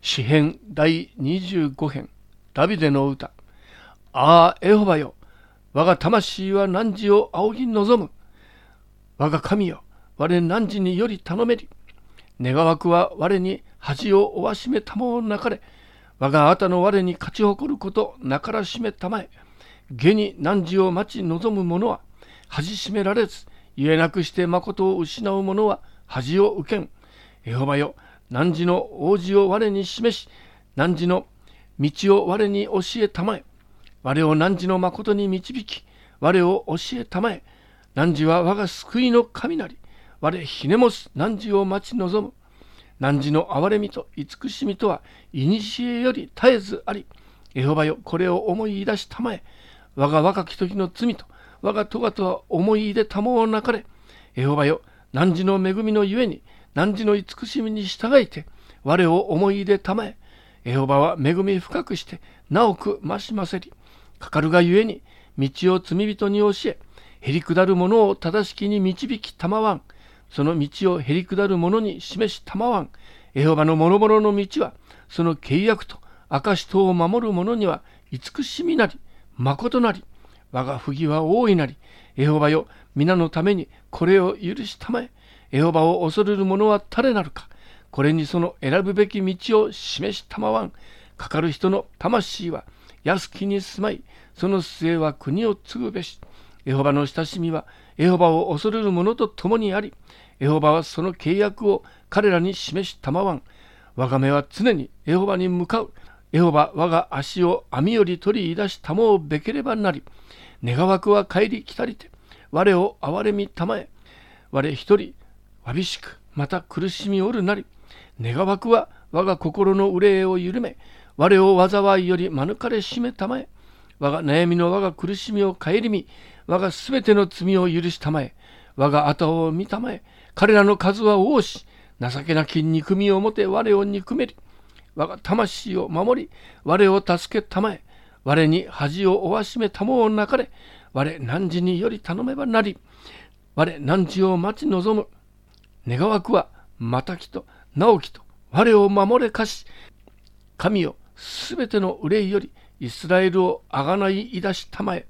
詩編第25編、ダビデの歌。ああ、エホバよ、我が魂は汝を仰ぎ望む。我が神よ、我汝により頼めり。願わくは我に恥をおわしめたもをなかれ。我があたの我に勝ち誇ることなからしめたまえ。下に汝を待ち望む者は恥しめられず、言えなくして誠を失う者は恥を受けん。エホバよ、汝の王子を我に示し、汝の道を我に教えたまえ。我を汝の誠に導き、我を教えたまえ。汝は我が救いの神なり。我ひねもす汝を待ち望む。汝の憐れみと慈しみとは古より絶えずあり。エホバよ、これを思い出したまえ。我が若き時の罪と我が咎とは思い出たもをなかれ。エホバよ、汝の恵みのゆえに汝の慈しみに従いて我を思い出たまえ。エホバは恵み深くしてなおく増しませり。かかるがゆえに道を罪人に教え、へりくだる者を正しきに導きたまわん。その道をへりくだる者に示したまわん。エホバの諸々の道は、その契約と証とを守る者には慈しみなり、誠なり。我が不義は大いなり。エホバよ、皆のためにこれを許したまえ。エホバを恐れる者は誰なるか。これにその選ぶべき道を示したまわん。かかる人の魂は安きに住まい、その末は国を継ぐべし。エホバの親しみはエホバを恐れる者と共にあり、エホバはその契約を彼らに示したまわん。我が目は常にエホバに向かう。エホバ、我が足を網より取り出したもをべければなり。願わくは帰り来たりて、我を憐れみたまえ。我一人わびしく、また苦しみおるなり。願わくは我が心の憂いを緩め、我を災いより免れしめたまえ。我が悩みの我が苦しみを顧み、我がすべての罪を許したまえ。我が後を見たまえ。彼らの数は多し、情けなき憎みをもて我を憎めり。我が魂を守り、我を助けたまえ。我に恥をおわしめたもをなかれ。我汝により頼めばなり。我汝を待ち望む。願わくはまたきと直きと我を守れかし。神よ、すべての憂いよりイスラエルをあがないいだしたまえ。